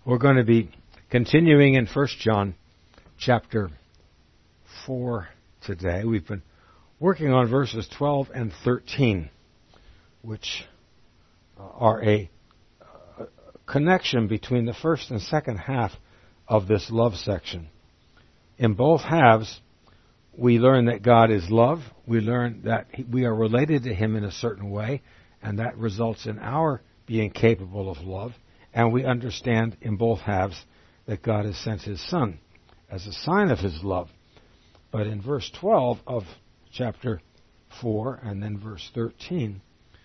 We're going to be continuing in 1 John chapter 4 today. We've been working on verses 12 and 13, which are a connection between the first and second half of this love section. In both halves, we learn that God is love. We learn that we are related to Him in a certain way, and that results in our being capable of love. And we understand in both halves that God has sent His Son as a sign of His love. But in verse 12 of chapter 4 and then verse 13,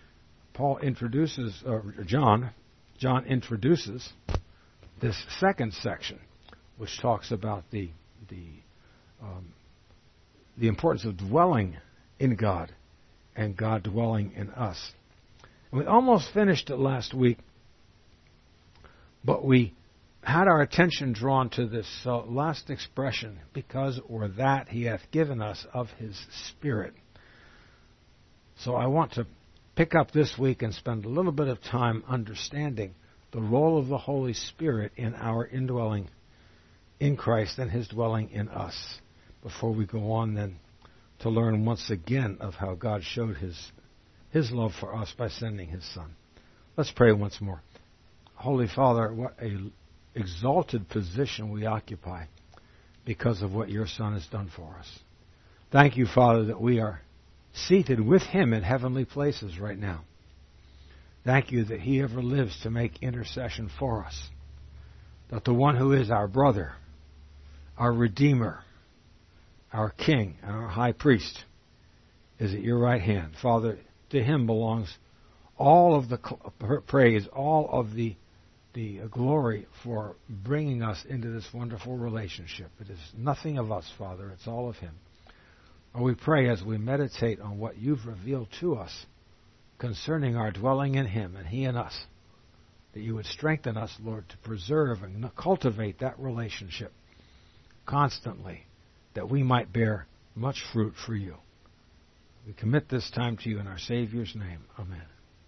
John introduces this second section, which talks about the importance of dwelling in God and God dwelling in us. And we almost finished it last week, but we had our attention drawn to this last expression, because or that He hath given us of His Spirit. So I want to pick up this week and spend a little bit of time understanding the role of the Holy Spirit in our indwelling in Christ and His dwelling in us, before we go on then to learn once again of how God showed His love for us by sending His Son. Let's pray once more. Holy Father, what an exalted position we occupy because of what Your Son has done for us. Thank You, Father, that we are seated with Him in heavenly places right now. Thank You that He ever lives to make intercession for us. That the one who is our brother, our Redeemer, our King, and our High Priest is at Your right hand. Father, to Him belongs all of the praise, all of the glory for bringing us into this wonderful relationship. It is nothing of us, Father. It's all of Him. And we pray as we meditate on what You've revealed to us concerning our dwelling in Him and He in us, that You would strengthen us, Lord, to preserve and cultivate that relationship constantly, that we might bear much fruit for You. We commit this time to You in our Savior's name. Amen.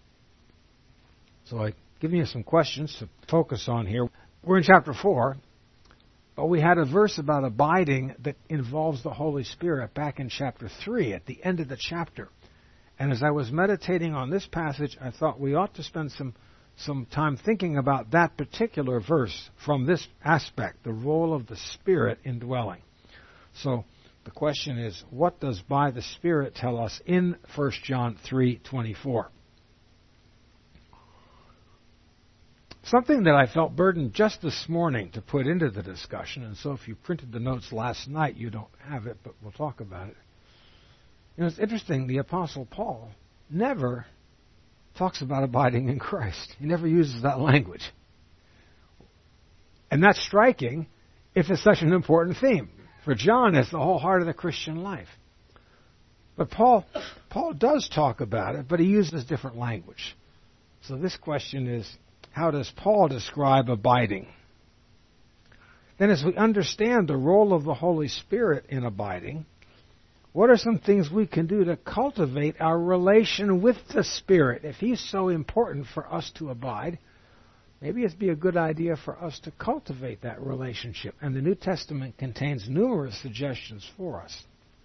So I've given you some questions to focus on here. We're in chapter 4, but we had a verse about abiding that involves the Holy Spirit back in chapter 3, at the end of the chapter. And as I was meditating on this passage, I thought we ought to spend some time thinking about that particular verse from this aspect, the role of the Spirit in dwelling. So the question is, what does by the Spirit tell us in 1 John 3:24? Something that I felt burdened just this morning to put into the discussion, and so if you printed the notes last night, you don't have it, but we'll talk about it. You know, it's interesting, the Apostle Paul never talks about abiding in Christ. He never uses that language. And that's striking if it's such an important theme. For John, it's the whole heart of the Christian life. But Paul does talk about it, but he uses different language. So this question is, how does Paul describe abiding? Then as we understand the role of the Holy Spirit in abiding, what are some things we can do to cultivate our relation with the Spirit? If He's so important for us to abide, maybe it'd be a good idea for us to cultivate that relationship. And the New Testament contains numerous suggestions for us.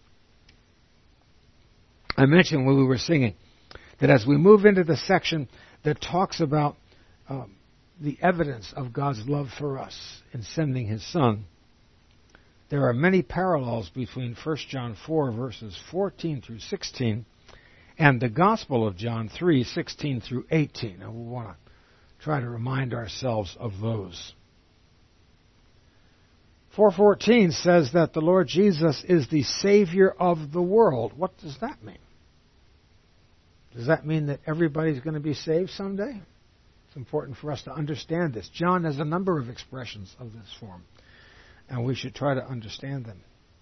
I mentioned when we were singing that as we move into the section that talks about the evidence of God's love for us in sending His Son, there are many parallels between 1 John 4, verses 14 through 16, and the Gospel of John 3, 16 through 18. And we want to try to remind ourselves of those. 4:14 says that the Lord Jesus is the Savior of the world. What does that mean? Does that mean that everybody's going to be saved someday? It's important for us to understand this. John has a number of expressions of this form, and we should try to understand them.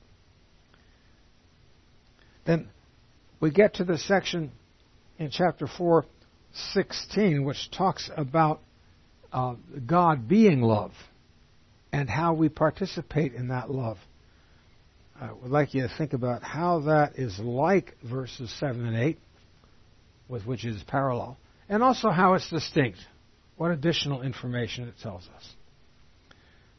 Then we get to the section in chapter 4:16, which talks about God being love and how we participate in that love. I would like you to think about how that is like verses 7 and 8, with which it is parallel, and also how it's distinct, what additional information it tells us.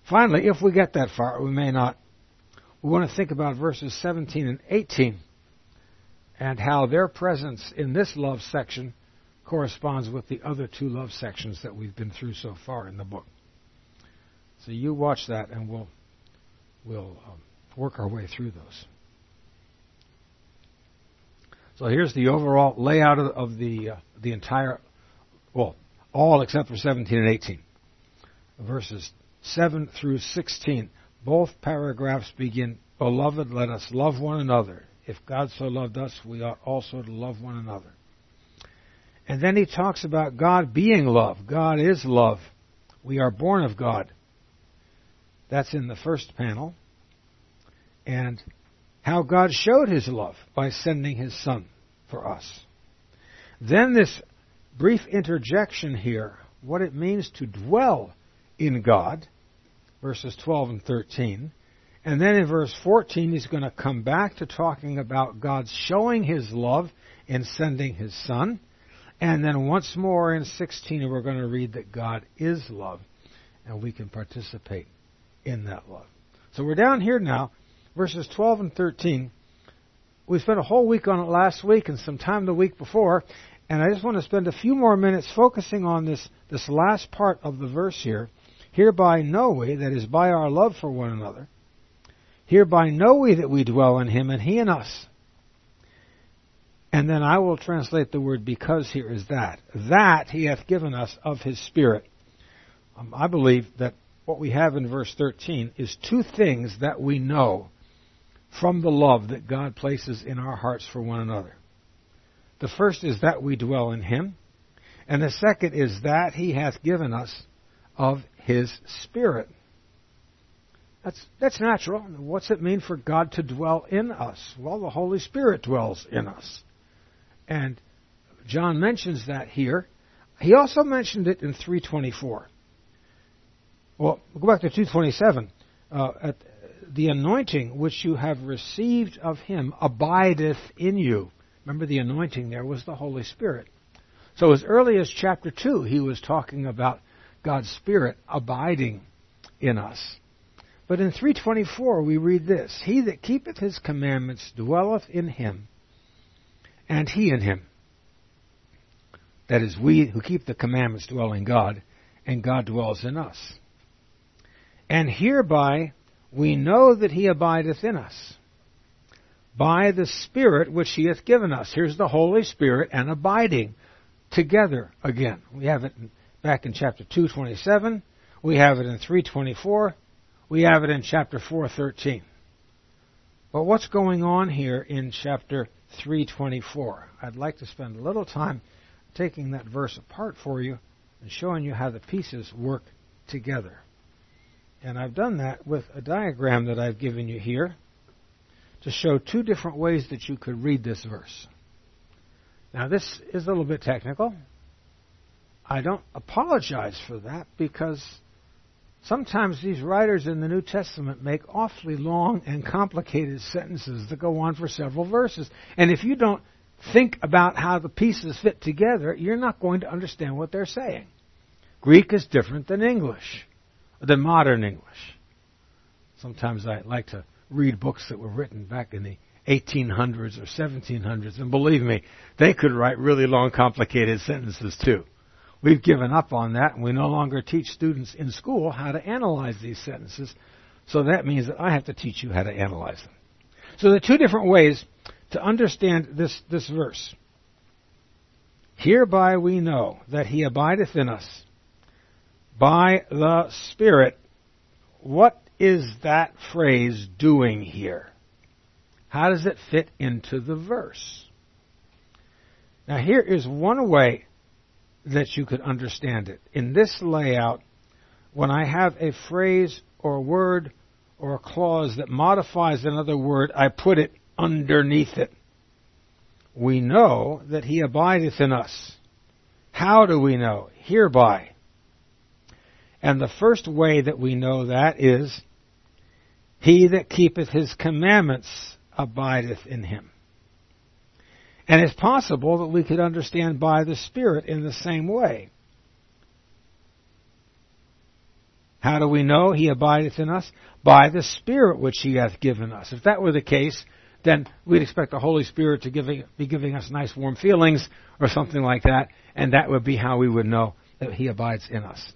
Finally, if we get that far, we may not, we want to think about verses 17 and 18 and how their presence in this love section corresponds with the other two love sections that we've been through so far in the book. So you watch that, and we'll work our way through those. So here's the overall layout of the entire, well, all except for 17 and 18. Verses 7 through 16. Both paragraphs begin, "Beloved, let us love one another. If God so loved us, we ought also to love one another." And then he talks about God being love. God is love. We are born of God. That's in the first panel. And how God showed his love by sending his Son for us. Then this brief interjection here, what it means to dwell in God, verses 12 and 13. And then in verse 14, he's going to come back to talking about God showing his love in sending his Son. And then once more in 16, we're going to read that God is love, and we can participate in that love. So we're down here now, verses 12 and 13. We spent a whole week on it last week and some time the week before, and I just want to spend a few more minutes focusing on this last part of the verse here. Hereby know we, that is, by our love for one another, hereby know we that we dwell in him and he in us. And then I will translate the word because here is that he hath given us of his Spirit. I believe that what we have in verse 13 is two things that we know from the love that God places in our hearts for one another. The first is that we dwell in him, and the second is that he hath given us of his Spirit. That's natural. What's it mean for God to dwell in us? Well, the Holy Spirit dwells in us. And John mentions that here. He also mentioned it in 3:24. Well, we'll go back to 2:27. At the anointing which you have received of him abideth in you. Remember, the anointing there was the Holy Spirit. So as early as chapter 2, he was talking about God's Spirit abiding in us. But in 3:24 we read this: He that keepeth his commandments dwelleth in him, and he in him. That is, we who keep the commandments dwell in God, and God dwells in us. And hereby we know that he abideth in us, by the Spirit which he hath given us. Here's the Holy Spirit and abiding together again. We have it back in chapter 2:27. We have it in 3:24. We have it in chapter 4:13. But what's going on here in chapter 3:24? I'd like to spend a little time taking that verse apart for you and showing you how the pieces work together. And I've done that with a diagram that I've given you here to show two different ways that you could read this verse. Now, this is a little bit technical. I don't apologize for that, because sometimes these writers in the New Testament make awfully long and complicated sentences that go on for several verses. And if you don't think about how the pieces fit together, you're not going to understand what they're saying. Greek is different than English, than modern English. Sometimes I like to read books that were written back in the 1800s or 1700s, and believe me, they could write really long, complicated sentences too. We've given up on that, and we no longer teach students in school how to analyze these sentences, so that means that I have to teach you how to analyze them. So there are two different ways to understand this verse. Hereby we know that he abideth in us by the Spirit. What is that phrase doing here? How does it fit into the verse? Now, here is one way that you could understand it. In this layout, when I have a phrase or a word or a clause that modifies another word, I put it underneath it. We know that he abideth in us. How do we know? Hereby. And the first way that we know that is, he that keepeth his commandments abideth in him. And it's possible that we could understand by the Spirit in the same way. How do we know he abideth in us? By the Spirit which he hath given us. If that were the case, then we'd expect the Holy Spirit to be giving us nice warm feelings or something like that, and that would be how we would know that he abides in us.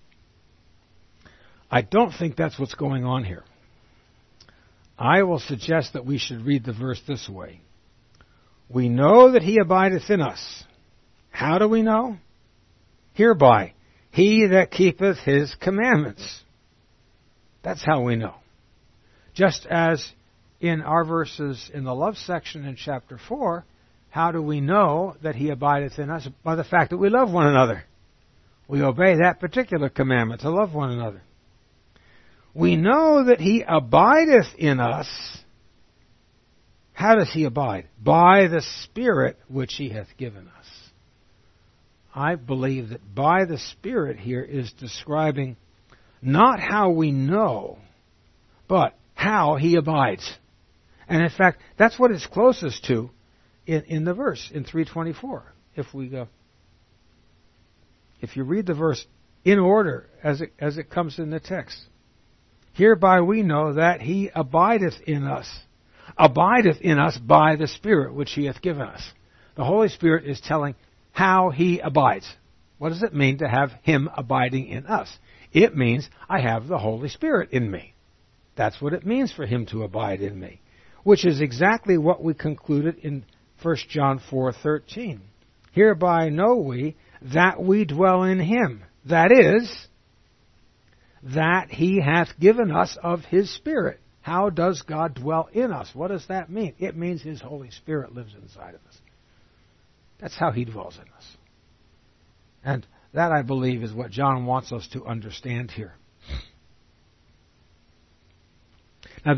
I don't think that's what's going on here. I will suggest that we should read the verse this way. We know that he abideth in us. How do we know? Hereby, he that keepeth his commandments. That's how we know. Just as in our verses in the love section in chapter 4, how do we know that he abideth in us? By the fact that we love one another. We obey that particular commandment to love one another. We know that he abideth in us. How does he abide? By the Spirit which he hath given us. I believe that by the Spirit here is describing not how we know, but how he abides. And in fact, that's what it's closest to in the verse, in 3:24. If you read the verse in order as it comes in the text. Hereby we know that he abideth in us by the Spirit which he hath given us. The Holy Spirit is telling how he abides. What does it mean to have him abiding in us? It means I have the Holy Spirit in me. That's what it means for him to abide in me, which is exactly what we concluded in 1 John 4:13. Hereby know we that we dwell in him. That is, that he hath given us of his Spirit. How does God dwell in us? What does that mean? It means his Holy Spirit lives inside of us. That's how he dwells in us. And that, I believe, is what John wants us to understand here. Now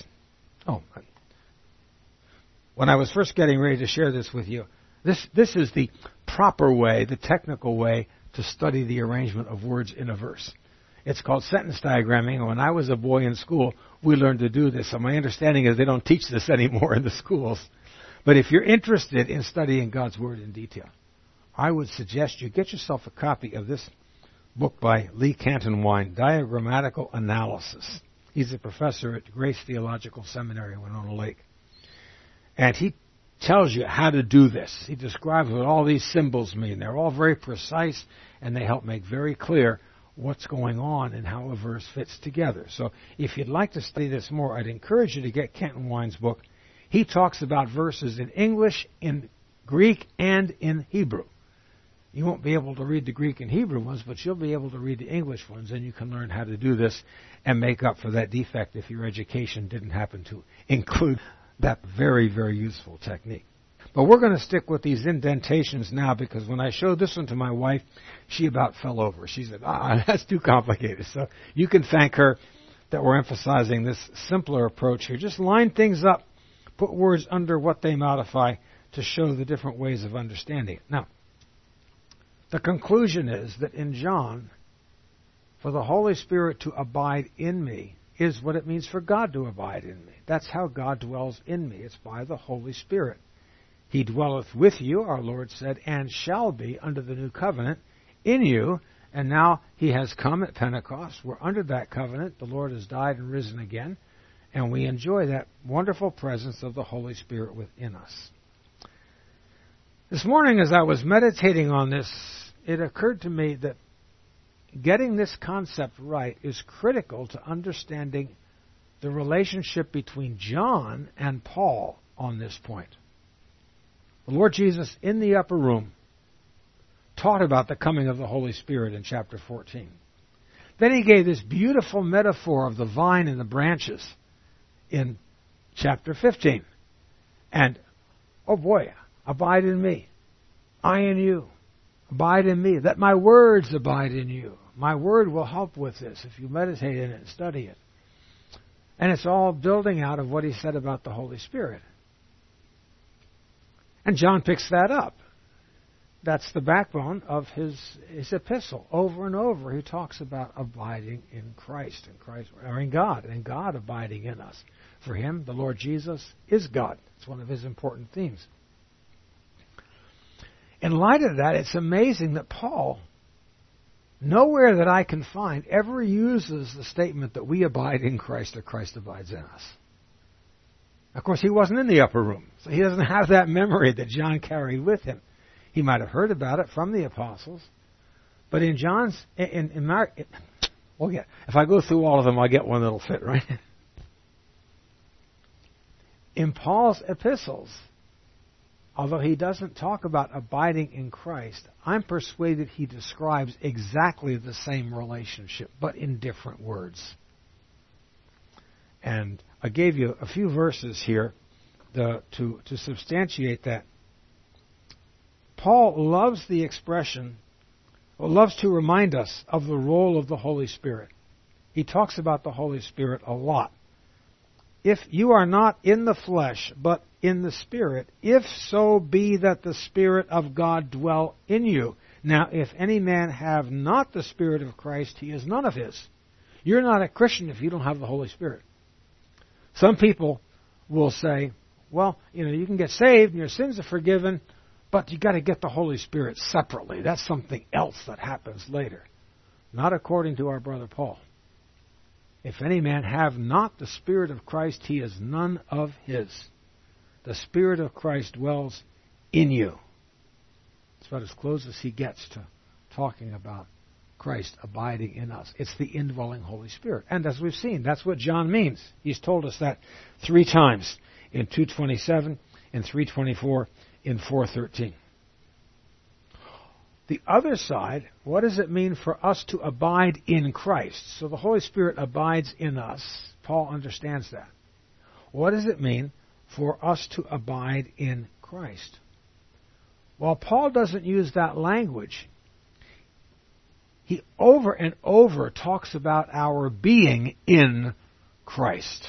when I was first getting ready to share this with you, this is the proper way, the technical way to study the arrangement of words in a verse. It's called sentence diagramming. And when I was a boy in school, we learned to do this. So my understanding is they don't teach this anymore in the schools. But if you're interested in studying God's Word in detail, I would suggest you get yourself a copy of this book by Lee Cantonwine, Diagrammatical Analysis. He's a professor at Grace Theological Seminary in Winona Lake. And he tells you how to do this. He describes what all these symbols mean. They're all very precise, and they help make very clear what's going on and how a verse fits together. So if you'd like to study this more, I'd encourage you to get Cantonwine's book. He talks about verses in English, in Greek, and in Hebrew. You won't be able to read the Greek and Hebrew ones, but you'll be able to read the English ones, and you can learn how to do this and make up for that defect if your education didn't happen to include that very, very useful technique. But we're going to stick with these indentations now, because when I showed this one to my wife, she about fell over. She said, that's too complicated. So you can thank her that we're emphasizing this simpler approach here. Just line things up, put words under what they modify to show the different ways of understanding it. Now, the conclusion is that in John, for the Holy Spirit to abide in me is what it means for God to abide in me. That's how God dwells in me. It's by the Holy Spirit. He dwelleth with you, our Lord said, and shall be under the new covenant in you. And now he has come at Pentecost. We're under that covenant. The Lord has died and risen again. And we enjoy that wonderful presence of the Holy Spirit within us. This morning, as I was meditating on this, it occurred to me that getting this concept right is critical to understanding the relationship between John and Paul on this point. The Lord Jesus, in the upper room, taught about the coming of the Holy Spirit in chapter 14. Then he gave this beautiful metaphor of the vine and the branches in chapter 15. And, oh boy, abide in me, I in you. Abide in me. Let my words abide in you. My word will help with this if you meditate in it and study it. And it's all building out of what he said about the Holy Spirit. And John picks that up. That's the backbone of his epistle. Over and over he talks about abiding in Christ, or in God, and God abiding in us. For him, the Lord Jesus is God. It's one of his important themes. In light of that, it's amazing that Paul nowhere that I can find ever uses the statement that we abide in Christ or Christ abides in us. Of course, he wasn't in the upper room, so he doesn't have that memory that John carried with him. He might have heard about it from the apostles, but in John's, in Mark, if I go through all of them, I'll get one that'll fit, right? In Paul's epistles, although he doesn't talk about abiding in Christ, I'm persuaded he describes exactly the same relationship, but in different words. And I gave you a few verses here to substantiate that. Paul loves the expression, or loves to remind us of the role of the Holy Spirit. He talks about the Holy Spirit a lot. If you are not in the flesh, but in the Spirit, if so be that the Spirit of God dwell in you. Now, if any man have not the Spirit of Christ, he is none of his. You're not a Christian if you don't have the Holy Spirit. Some people will say, well, you can get saved and your sins are forgiven, but you got to get the Holy Spirit separately. That's something else that happens later. Not according to our brother Paul. If any man have not the Spirit of Christ, he is none of his. The Spirit of Christ dwells in you. It's about as close as he gets to talking about Christ abiding in us. It's the indwelling Holy Spirit. And as we've seen, that's what John means. He's told us that 3 times in 2:27, in 3:24, in 4:13. The other side, what does it mean for us to abide in Christ? So the Holy Spirit abides in us. Paul understands that. What does it mean for us to abide in Christ? Well, Paul doesn't use that language. He over and over talks about our being in Christ.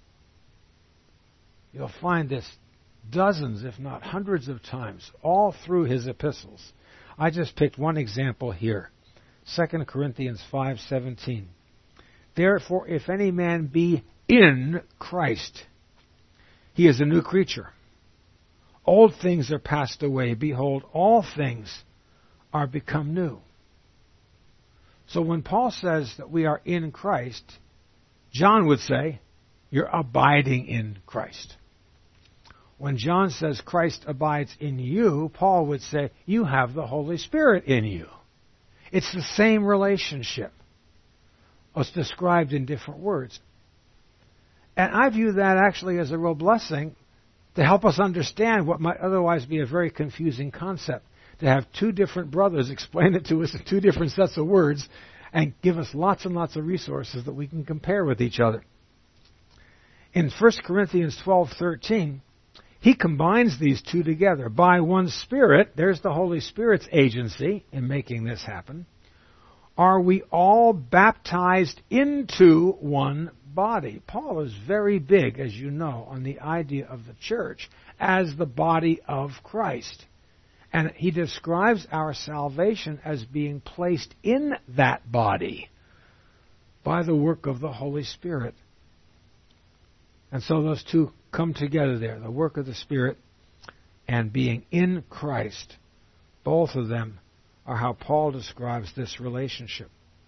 You'll find this dozens, if not hundreds of times, all through his epistles. I just picked one example here. 2 Corinthians 5:17. Therefore, if any man be in Christ, he is a new creature. Old things are passed away. Behold, all things are become new. So when Paul says that we are in Christ, John would say, you're abiding in Christ. When John says Christ abides in you, Paul would say, you have the Holy Spirit in you. It's the same relationship. It's described in different words. And I view that actually as a real blessing to help us understand what might otherwise be a very confusing concept. To have two different brothers explain it to us in two different sets of words and give us lots and lots of resources that we can compare with each other. In 1 Corinthians 12:13, he combines these two together. By one Spirit, there's the Holy Spirit's agency in making this happen, are we all baptized into one body. Paul is very big, as you know, on the idea of the church as the body of Christ. And he describes our salvation as being placed in that body by the work of the Holy Spirit. And so those two come together there, the work of the Spirit and being in Christ. Both of them are how Paul describes this relationship.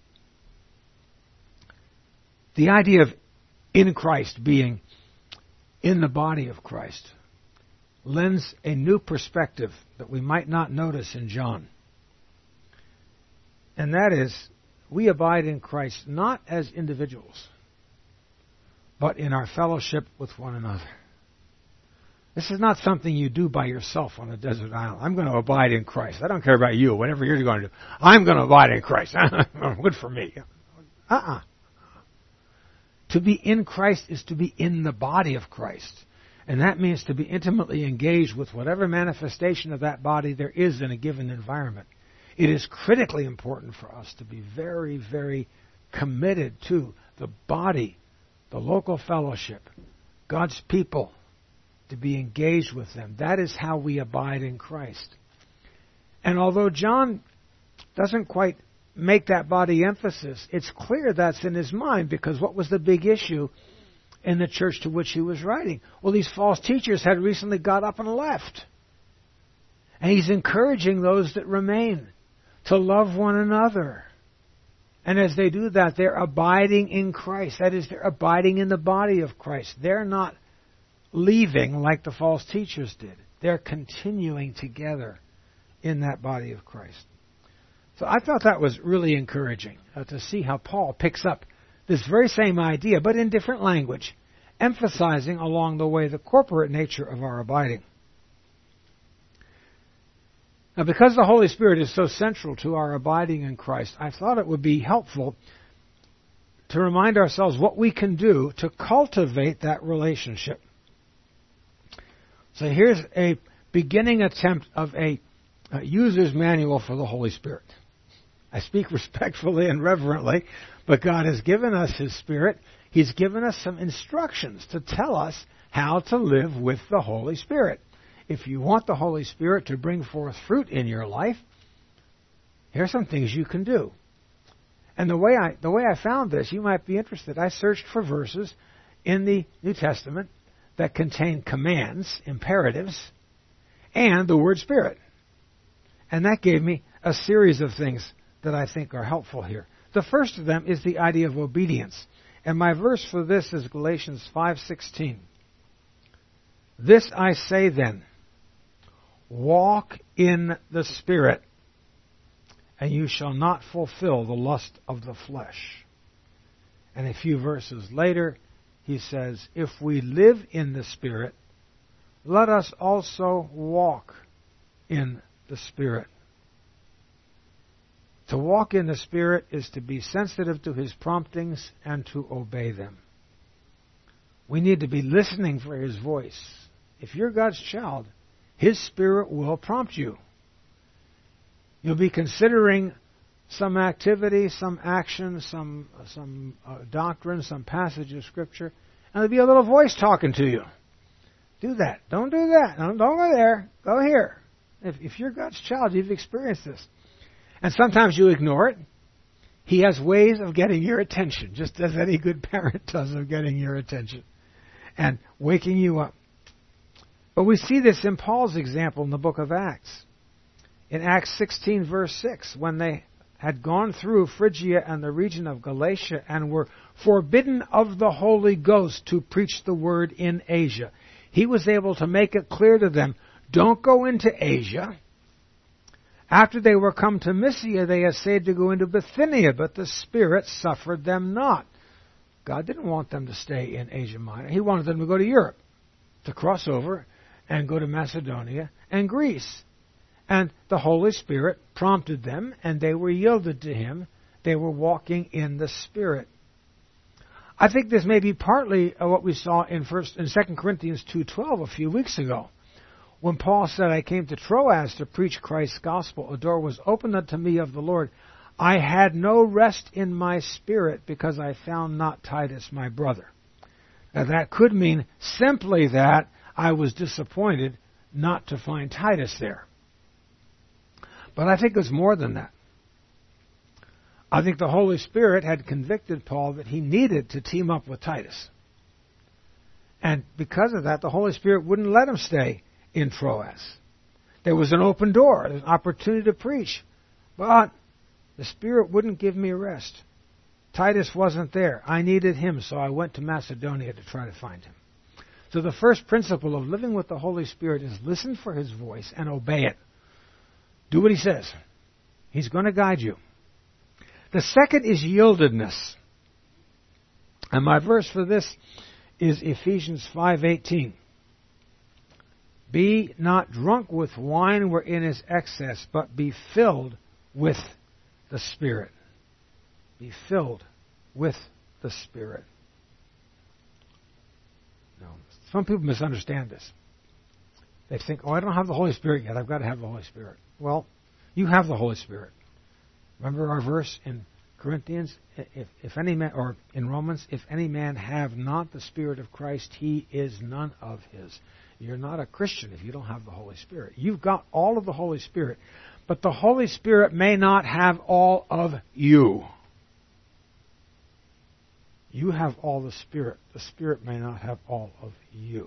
The idea of in Christ being in the body of Christ lends a new perspective that we might not notice in John. And that is, we abide in Christ not as individuals, but in our fellowship with one another. This is not something you do by yourself on a desert island. I'm going to abide in Christ. I don't care about you, whatever you're going to do. I'm going to abide in Christ. Good for me. To be in Christ is to be in the body of Christ. And that means to be intimately engaged with whatever manifestation of that body there is in a given environment. It is critically important for us to be very, very committed to the body, the local fellowship, God's people, to be engaged with them. That is how we abide in Christ. And although John doesn't quite make that body emphasis, it's clear that's in his mind, because what was the big issue in the church to which he was writing? Well, these false teachers had recently got up and left. And he's encouraging those that remain to love one another, And as they do that, they're abiding in Christ. That is, they're abiding in the body of Christ. They're not leaving like the false teachers did. They're continuing together in that body of Christ. So I thought that was really encouraging to see how Paul picks up this very same idea, but in different language, emphasizing along the way the corporate nature of our abiding. Now, because the Holy Spirit is so central to our abiding in Christ, I thought it would be helpful to remind ourselves what we can do to cultivate that relationship. So here's a beginning attempt of a user's manual for the Holy Spirit. I speak respectfully and reverently, but God has given us His Spirit. He's given us some instructions to tell us how to live with the Holy Spirit. If you want the Holy Spirit to bring forth fruit in your life, here are some things you can do. And the way I found this, you might be interested. I searched for verses in the New Testament that contain commands, imperatives, and the word Spirit. And that gave me a series of things that I think are helpful here. The first of them is the idea of obedience. And my verse for this is Galatians 5:16. This I say then, walk in the Spirit, and you shall not fulfill the lust of the flesh. And a few verses later, he says, if we live in the Spirit, let us also walk in the Spirit. To walk in the Spirit is to be sensitive to His promptings and to obey them. We need to be listening for His voice. If you're God's child, His Spirit will prompt you. You'll be considering some activity, some action, some doctrine, some passage of Scripture, and there'll be a little voice talking to you. Do that. Don't do that. Don't go there. Go here. If you're God's child, you've experienced this. And sometimes you ignore it. He has ways of getting your attention, just as any good parent does of getting your attention and waking you up. But we see this in Paul's example in the book of Acts. In Acts 16, verse 6, when they had gone through Phrygia and the region of Galatia and were forbidden of the Holy Ghost to preach the word in Asia, he was able to make it clear to them, don't go into Asia. After they were come to Mysia, they essayed to go into Bithynia, but the Spirit suffered them not. God didn't want them to stay in Asia Minor. He wanted them to go to Europe, to cross over and go to Macedonia and Greece. And the Holy Spirit prompted them, and they were yielded to Him. They were walking in the Spirit. I think this may be partly what we saw in 2 Corinthians 2:12 a few weeks ago. When Paul said, I came to Troas to preach Christ's gospel, a door was opened unto me of the Lord. I had no rest in my spirit because I found not Titus my brother. Now that could mean simply that I was disappointed not to find Titus there. But I think it's more than that. I think the Holy Spirit had convicted Paul that he needed to team up with Titus. And because of that, the Holy Spirit wouldn't let him stay in Troas. There was an open door, there was an opportunity to preach. But the Spirit wouldn't give me rest. Titus wasn't there. I needed him, so I went to Macedonia to try to find him. So the first principle of living with the Holy Spirit is listen for His voice and obey it. Do what He says. He's going to guide you. The second is yieldedness. And my verse for this is Ephesians 5:18. Be not drunk with wine wherein is excess, but be filled with the Spirit. Be filled with the Spirit. No, some people misunderstand this. They think, I don't have the Holy Spirit yet. I've got to have the Holy Spirit. Well, you have the Holy Spirit. Remember our verse in Corinthians? If any man, or in Romans, if any man have not the Spirit of Christ, he is none of His. You're not a Christian if you don't have the Holy Spirit. You've got all of the Holy Spirit, but the Holy Spirit may not have all of you. You have all the Spirit. The Spirit may not have all of you.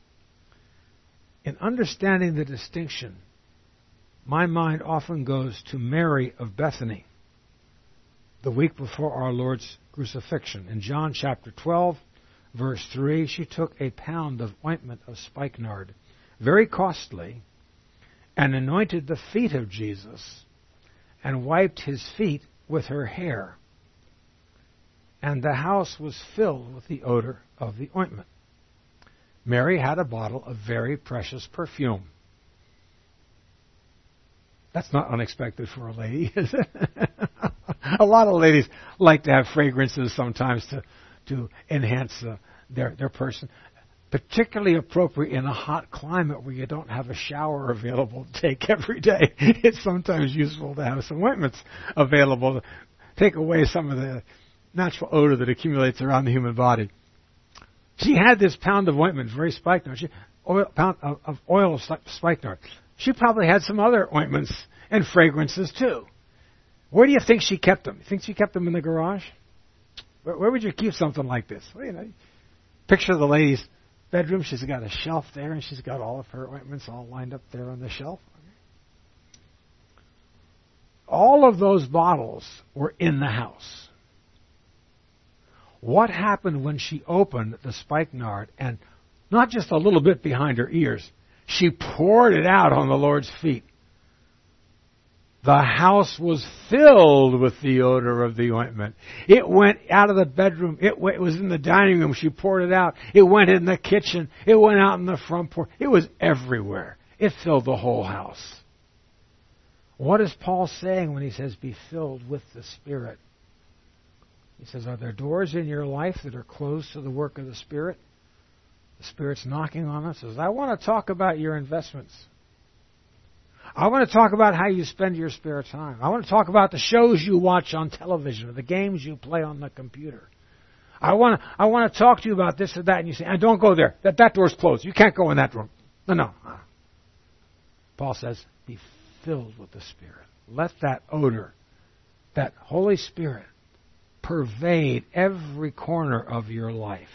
In understanding the distinction, my mind often goes to Mary of Bethany. the week before our Lord's crucifixion. In John chapter 12, verse 3, she took a pound of ointment of spikenard, very costly, and anointed the feet of Jesus, and wiped his feet with her hair. And the house was filled with the odor of the ointment. Mary had a bottle of very precious perfume. That's not unexpected for a lady, is it? A lot of ladies like to have fragrances sometimes to enhance their person. Particularly appropriate in a hot climate where you don't have a shower available to take every day. It's sometimes useful to have some ointments available to take away some of the natural odor that accumulates around the human body. She had this pound of ointment, very spikenard, pound of oil of spikenard. She probably had some other ointments and fragrances too. Where do you think she kept them? You think she kept them in the garage? Where would you keep something like this? Well, picture the lady's bedroom. She's got a shelf there, and she's got all of her ointments all lined up there on the shelf. All of those bottles were in the house. What happened when she opened the spikenard and not just a little bit behind her ears, she poured it out on the Lord's feet? The house was filled with the odor of the ointment. It went out of the bedroom. It was in the dining room. She poured it out. It went in the kitchen. It went out in the front porch. It was everywhere. It filled the whole house. What is Paul saying when he says, be filled with the Spirit? He says, are there doors in your life that are closed to the work of the Spirit? The Spirit's knocking on us. Says, I want to talk about your investments. I want to talk about how you spend your spare time. I want to talk about the shows you watch on television or the games you play on the computer. I want to talk to you about this or that, and you say, don't go there. That door's closed. You can't go in that room. No. Paul says, be filled with the Spirit. Let that odor, that Holy Spirit, pervade every corner of your life.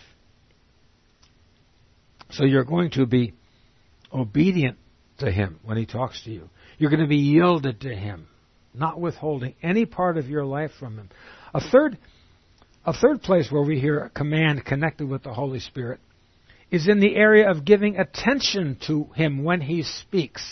So you're going to be obedient to Him when He talks to you. You're going to be yielded to Him, not withholding any part of your life from Him. A third place where we hear a command connected with the Holy Spirit is in the area of giving attention to Him when He speaks.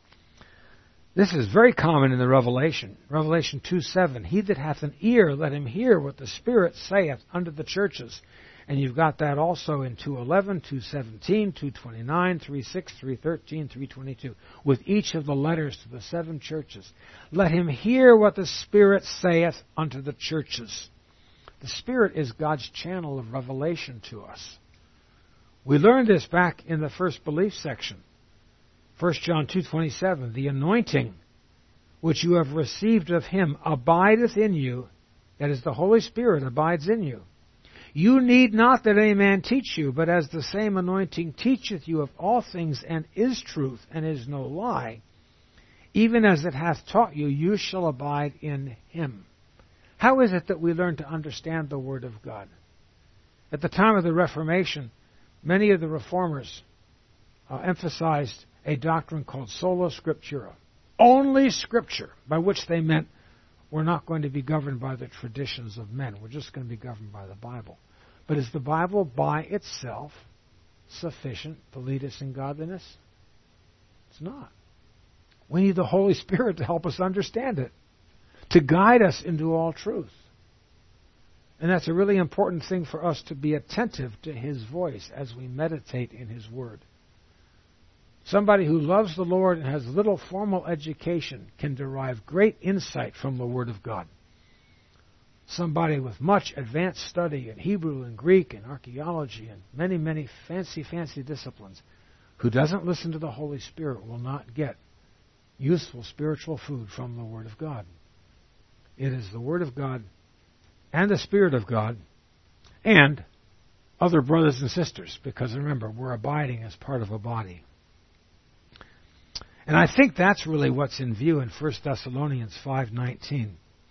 This is very common in the Revelation. Revelation 2:7. He that hath an ear, let him hear what the Spirit saith unto the churches. And you've got that also in 2:11, 2:17, 2:29, 3:6, 3:13, 3:22, with each of the letters to the 7 churches. Let him hear what the Spirit saith unto the churches. The Spirit is God's channel of revelation to us. We learned this back in the first belief section. 1 John 2:27, the anointing which you have received of Him abideth in you, that is, the Holy Spirit abides in you. You need not that any man teach you, but as the same anointing teacheth you of all things, and is truth, and is no lie, even as it hath taught you, you shall abide in Him. How is it that we learn to understand the Word of God? At the time of the Reformation, many of the Reformers emphasized a doctrine called sola scriptura. Only Scripture, by which they meant we're not going to be governed by the traditions of men. We're just going to be governed by the Bible. But is the Bible by itself sufficient to lead us in godliness? It's not. We need the Holy Spirit to help us understand it, to guide us into all truth. And that's a really important thing for us to be attentive to His voice as we meditate in His Word. Somebody who loves the Lord and has little formal education can derive great insight from the Word of God. Somebody with much advanced study in Hebrew and Greek and archaeology and many, many fancy disciplines who doesn't listen to the Holy Spirit will not get useful spiritual food from the Word of God. It is the Word of God and the Spirit of God and other brothers and sisters, because remember, we're abiding as part of a body. And I think that's really what's in view in 1 Thessalonians 5:19.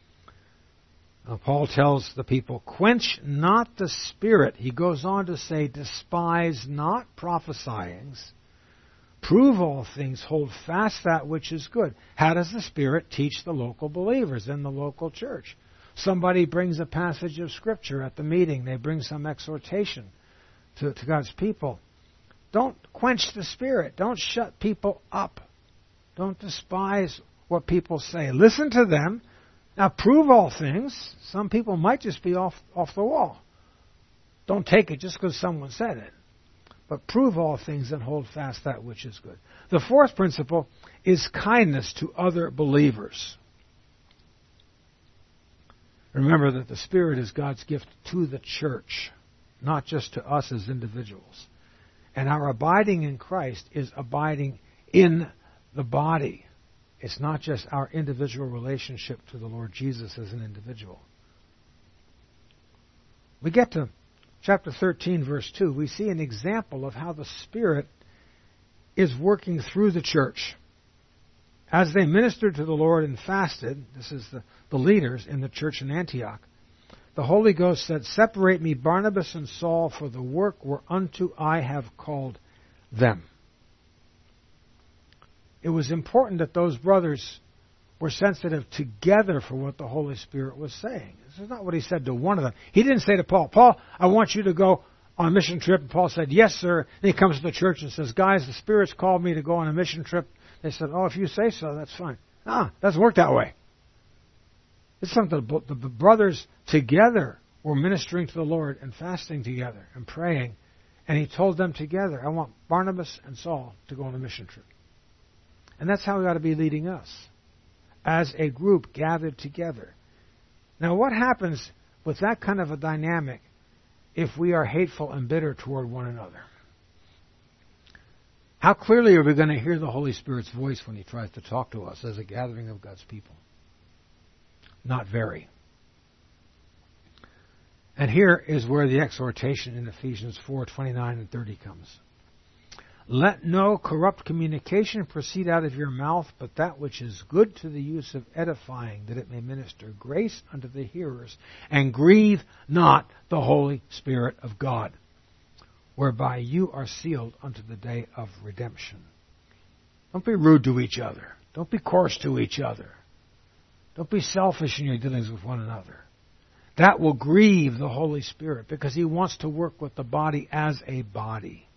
Paul tells the people, quench not the Spirit. He goes on to say, despise not prophesyings. Prove all things. Hold fast that which is good. How does the Spirit teach the local believers in the local church? somebody brings a passage of Scripture at the meeting. They bring some exhortation to God's people. Don't quench the Spirit. Don't shut people up. Don't despise what people say. Listen to them. Now, prove all things. Some people might just be off the wall. Don't take it just because someone said it. But prove all things and hold fast that which is good. The fourth principle is kindness to other believers. Remember that the Spirit is God's gift to the church, not just to us as individuals. And our abiding in Christ is abiding in the body. It's not just our individual relationship to the Lord Jesus as an individual. We get to chapter 13, verse 2. We see an example of how the Spirit is working through the church. As they ministered to the Lord and fasted, this is the leaders in the church in Antioch, the Holy Ghost said, "Separate me Barnabas and Saul for the work whereunto I have called them." It was important that those brothers were sensitive together for what the Holy Spirit was saying. This is not what he said to one of them. He didn't say to Paul, "Paul, I want you to go on a mission trip." And Paul said, "Yes, sir." And he comes to the church and says, "Guys, the Spirit's called me to go on a mission trip." They said, "Oh, if you say so, that's fine." Doesn't work that way. It's something the brothers together were ministering to the Lord and fasting together and praying. And he told them together, "I want Barnabas and Saul to go on a mission trip." And that's how we ought to be leading us, as a group gathered together. Now, what happens with that kind of a dynamic if we are hateful and bitter toward one another? How clearly are we going to hear the Holy Spirit's voice when He tries to talk to us as a gathering of God's people? Not very. And here is where the exhortation in Ephesians 4:29 and 30 comes. "Let no corrupt communication proceed out of your mouth, but that which is good to the use of edifying, that it may minister grace unto the hearers, and grieve not the Holy Spirit of God, whereby you are sealed unto the day of redemption." Don't be rude to each other. Don't be coarse to each other. Don't be selfish in your dealings with one another. That will grieve the Holy Spirit because He wants to work with the body as a body.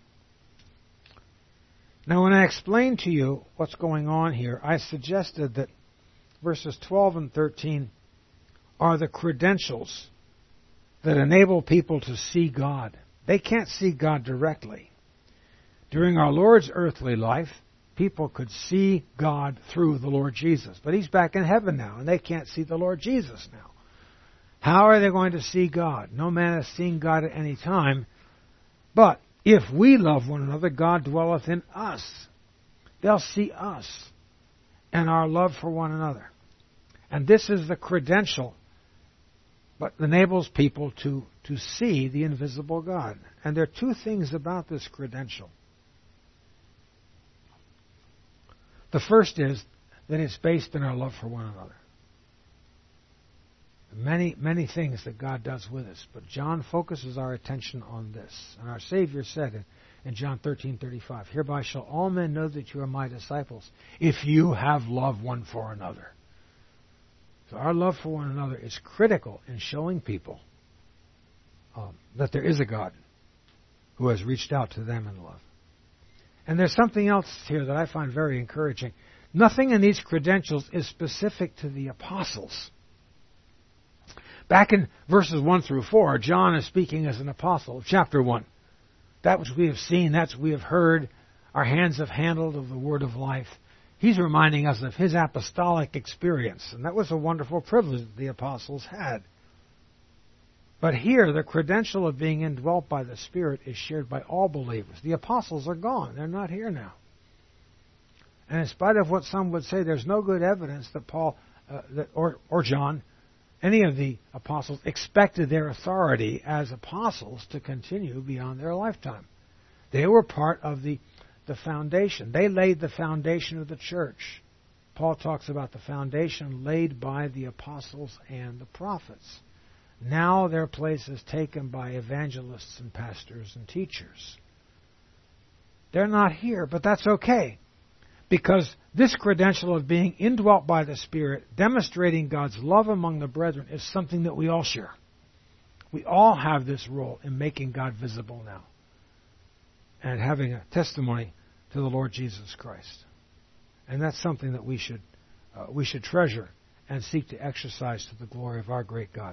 Now, when I explained to you what's going on here, I suggested that verses 12 and 13 are the credentials that enable people to see God. They can't see God directly. During our Lord's earthly life, people could see God through the Lord Jesus. But He's back in heaven now, and they can't see the Lord Jesus now. How are they going to see God? No man has seen God at any time. But if we love one another, God dwelleth in us. They'll see us and our love for one another. And this is the credential that enables people to see the invisible God. And there are two things about this credential. The first is that it's based in our love for one another. Many things that God does with us, but John focuses our attention on this. And our Savior said in John 13:35, "Hereby shall all men know that you are my disciples, if you have love one for another." So our love for one another is critical in showing people that there is a God who has reached out to them in love. And there's something else here that I find very encouraging. Nothing in these credentials is specific to the apostles. Back in verses 1 through 4, John is speaking as an apostle of chapter 1. That which we have seen, that which we have heard, our hands have handled of the word of life. He's reminding us of his apostolic experience, and that was a wonderful privilege that the apostles had. But here, the credential of being indwelt by the Spirit is shared by all believers. The apostles are gone. They're not here now. And in spite of what some would say, there's no good evidence that Paul or John, any of the apostles, expected their authority as apostles to continue beyond their lifetime. They were part of the foundation. They laid the foundation of the church. Paul talks about the foundation laid by the apostles and the prophets. Now their place is taken by evangelists and pastors and teachers. They're not here, but that's okay, Because this credential of being indwelt by the Spirit, demonstrating God's love among the brethren, is something that we all share. We all have this role in making God visible now and having a testimony to the Lord Jesus Christ. And that's something that we should treasure and seek to exercise to the glory of our great God.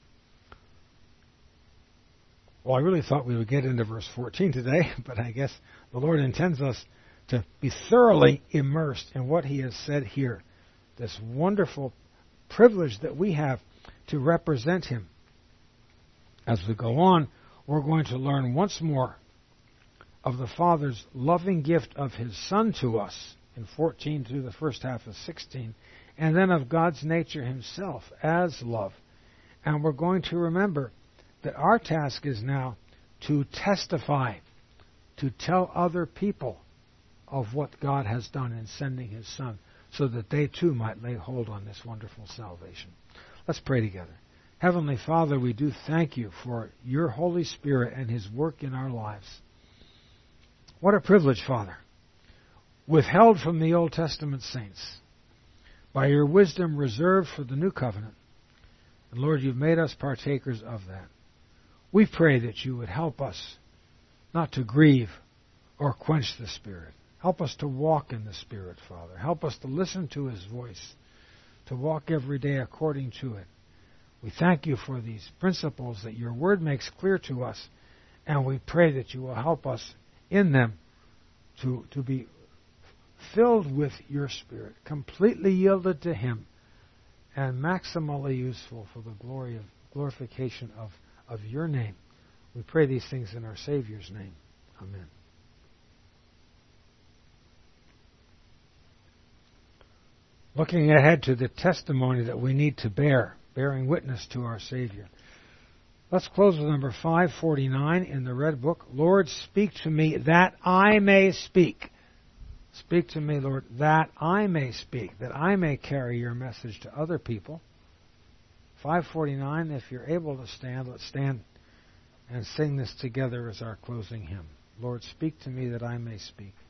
Well, I really thought we would get into verse 14 today, but I guess the Lord intends us to be thoroughly immersed in what He has said here. This wonderful privilege that we have to represent Him. As we go on, we're going to learn once more of the Father's loving gift of His Son to us in 14 through the first half of 16, and then of God's nature Himself as love. And we're going to remember that our task is now to testify, to tell other people of what God has done in sending His Son, so that they too might lay hold on this wonderful salvation. Let's pray together. Heavenly Father, we do thank You for Your Holy Spirit and His work in our lives. What a privilege, Father, withheld from the Old Testament saints, by Your wisdom reserved for the New Covenant. And Lord, You've made us partakers of that. We pray that You would help us not to grieve or quench the Spirit. Help us to walk in the Spirit, Father. Help us to listen to His voice, to walk every day according to it. We thank You for these principles that Your Word makes clear to us, and we pray that You will help us in them to be filled with Your Spirit, completely yielded to Him, and maximally useful for the glorification of Your name. We pray these things in our Savior's name. Amen. Looking ahead to the testimony that we need to bear, bearing witness to our Savior. Let's close with number 549 in the Red Book. Lord, speak to me that I may speak. Speak to me, Lord, that I may speak, that I may carry Your message to other people. 549, if you're able to stand, let's stand and sing this together as our closing hymn. Lord, speak to me that I may speak.